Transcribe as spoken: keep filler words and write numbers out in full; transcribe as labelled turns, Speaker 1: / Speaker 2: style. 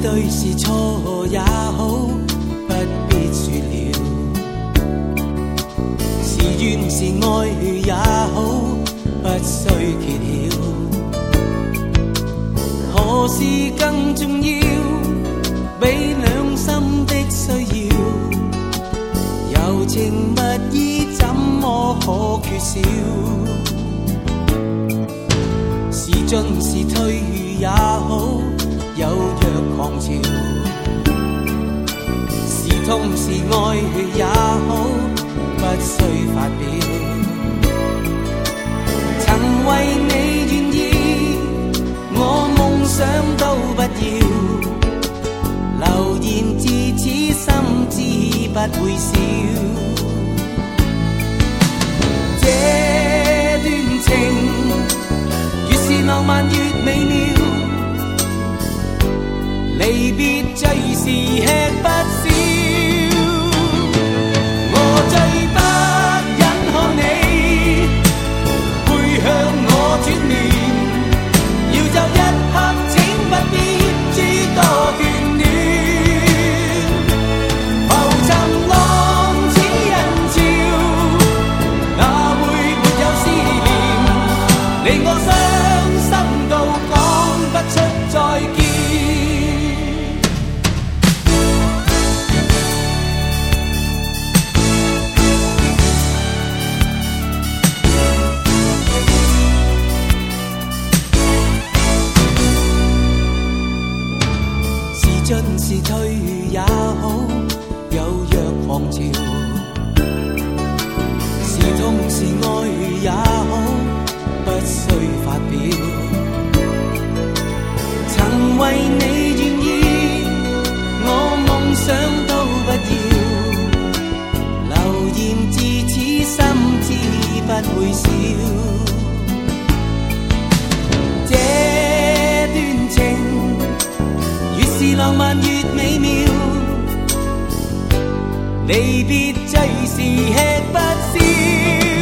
Speaker 1: 对是错也好，不必说了。是怨是爱也好，不需揭晓。何事更重要？比两心的需要，柔情蜜意怎么可缺少？是进是退也好，有若狂潮。是痛是爱也好，不需發表。曾為你願意，我夢想都不要，留言至此心知不會少。這段情越是浪漫越美妙，離別最是吃不消。我最不忍看你背向我轉面，要就一刻請不必諸多眷戀。浮沉浪似人潮，哪會沒有思念？令我傷心到講不出再見。進是退也好，有若狂潮。是痛是愛也好，不需發表。曾為你願意，我夢想都不要，留言至此心知不會少。這段情越是浪漫越美妙，離別最是吃不消。